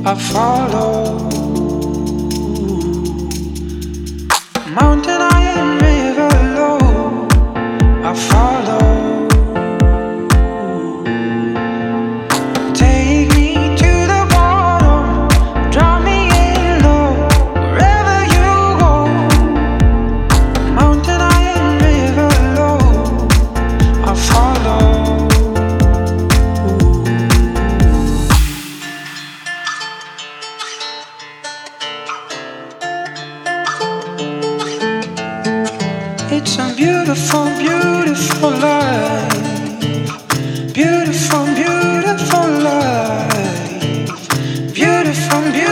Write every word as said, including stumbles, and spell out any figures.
I follow. Mountain high and river low, I follow. Take me to the bottom, drop me in low, wherever you go. Mountain high and river low, I follow. It's a beautiful, beautiful life. Beautiful, beautiful life. Beautiful, beautiful.